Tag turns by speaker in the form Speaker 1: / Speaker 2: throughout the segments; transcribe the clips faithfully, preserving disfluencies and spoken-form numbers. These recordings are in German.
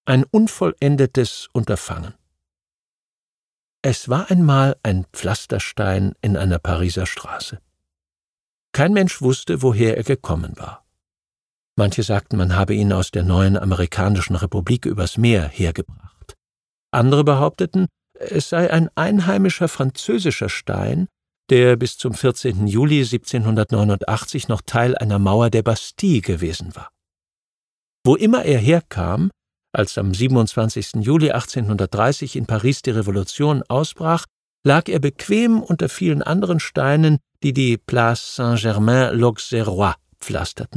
Speaker 1: Ein unvollendetes Unterfangen. Es war einmal ein Pflasterstein in einer Pariser Straße. Kein Mensch wusste, woher er gekommen war. Manche sagten, man habe ihn aus der neuen amerikanischen Republik übers Meer hergebracht. Andere behaupteten, es sei ein einheimischer französischer Stein, der bis zum vierzehnten Juli siebzehnhundertneunundachtzig noch Teil einer Mauer der Bastille gewesen war. Wo immer er herkam, als am siebenundzwanzigsten Juli achtzehnhundertdreißig in Paris die Revolution ausbrach, lag er bequem unter vielen anderen Steinen, die die Place Saint-Germain-l'Auxerrois pflasterten.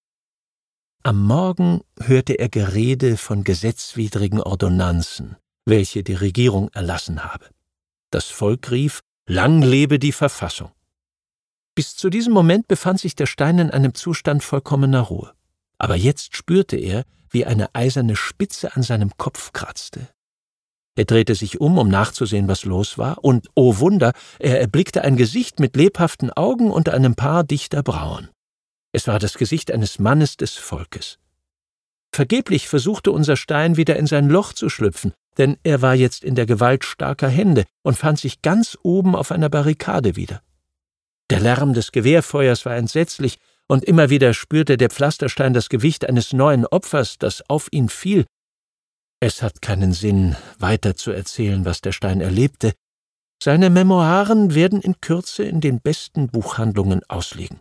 Speaker 1: Am Morgen hörte er Gerede von gesetzwidrigen Ordonnanzen, welche die Regierung erlassen habe. Das Volk rief: Lang lebe die Verfassung! Bis zu diesem Moment befand sich der Stein in einem Zustand vollkommener Ruhe. Aber jetzt spürte er, wie eine eiserne Spitze an seinem Kopf kratzte. Er drehte sich um, um nachzusehen, was los war, und, oh Wunder, er erblickte ein Gesicht mit lebhaften Augen und einem Paar dichter Brauen. Es war das Gesicht eines Mannes des Volkes. Vergeblich versuchte unser Stein wieder in sein Loch zu schlüpfen, denn er war jetzt in der Gewalt starker Hände und fand sich ganz oben auf einer Barrikade wieder. Der Lärm des Gewehrfeuers war entsetzlich, und immer wieder spürte der Pflasterstein das Gewicht eines neuen Opfers, das auf ihn fiel. Es hat keinen Sinn, weiter zu erzählen, was der Stein erlebte. Seine Memoiren werden in Kürze in den besten Buchhandlungen ausliegen.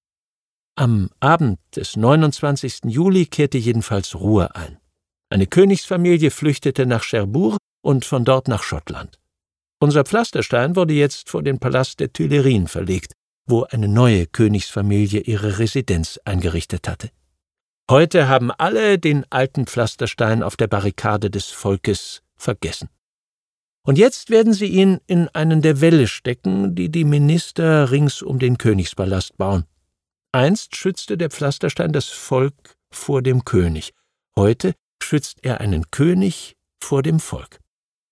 Speaker 1: Am Abend des neunundzwanzigsten Juli kehrte jedenfalls Ruhe ein. Eine Königsfamilie flüchtete nach Cherbourg und von dort nach Schottland. Unser Pflasterstein wurde jetzt vor den Palast der Tuilerien verlegt, wo eine neue Königsfamilie ihre Residenz eingerichtet hatte. Heute haben alle den alten Pflasterstein auf der Barrikade des Volkes vergessen. Und jetzt werden sie ihn in einen der Wälle stecken, die die Minister rings um den Königspalast bauen. Einst schützte der Pflasterstein das Volk vor dem König. Heute schützt er einen König vor dem Volk.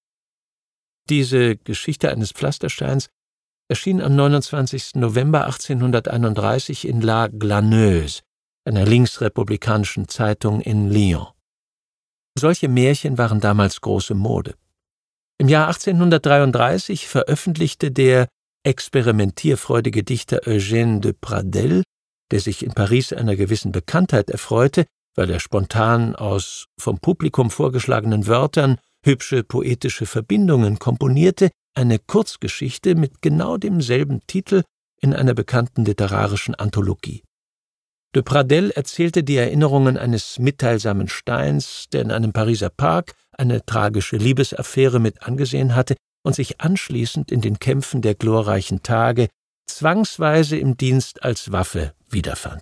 Speaker 1: Diese Geschichte eines Pflastersteins erschien am neunundzwanzigsten November achtzehnhunderteinunddreißig in La Glaneuse, einer linksrepublikanischen Zeitung in Lyon. Solche Märchen waren damals große Mode. Im Jahr achtzehnhundertdreiunddreißig veröffentlichte der experimentierfreudige Dichter Eugène de Pradelle, der sich in Paris einer gewissen Bekanntheit erfreute, weil er spontan aus vom Publikum vorgeschlagenen Wörtern hübsche poetische Verbindungen komponierte, eine Kurzgeschichte mit genau demselben Titel in einer bekannten literarischen Anthologie. De Pradelle erzählte die Erinnerungen eines mitteilsamen Steins, der in einem Pariser Park eine tragische Liebesaffäre mit angesehen hatte und sich anschließend in den Kämpfen der glorreichen Tage zwangsweise im Dienst als Waffe wiederfand.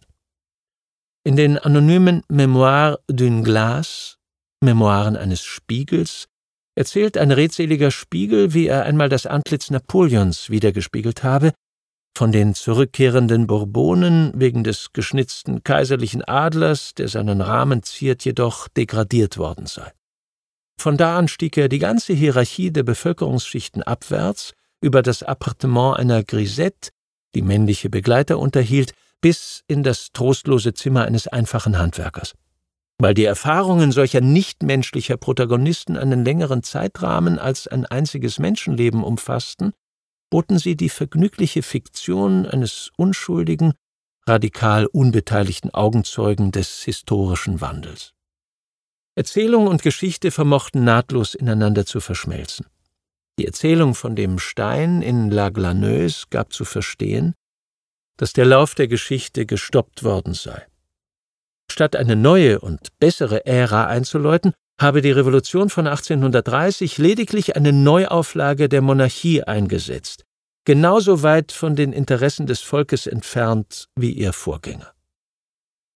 Speaker 1: In den anonymen Mémoires d'une Glace, Memoiren eines Spiegels, erzählt ein redseliger Spiegel, wie er einmal das Antlitz Napoleons wiedergespiegelt habe, von den zurückkehrenden Bourbonen wegen des geschnitzten kaiserlichen Adlers, der seinen Rahmen ziert, jedoch degradiert worden sei. Von da an stieg er die ganze Hierarchie der Bevölkerungsschichten abwärts, über das Appartement einer Grisette, die männliche Begleiter unterhielt, bis in das trostlose Zimmer eines einfachen Handwerkers. Weil die Erfahrungen solcher nichtmenschlicher Protagonisten einen längeren Zeitrahmen als ein einziges Menschenleben umfassten, boten sie die vergnügliche Fiktion eines unschuldigen, radikal unbeteiligten Augenzeugen des historischen Wandels. Erzählung und Geschichte vermochten nahtlos ineinander zu verschmelzen. Die Erzählung von dem Stein in La Glaneuse gab zu verstehen, dass der Lauf der Geschichte gestoppt worden sei. Statt eine neue und bessere Ära einzuläuten, habe die Revolution von achtzehnhundertdreißig lediglich eine Neuauflage der Monarchie eingesetzt, genauso weit von den Interessen des Volkes entfernt wie ihr Vorgänger.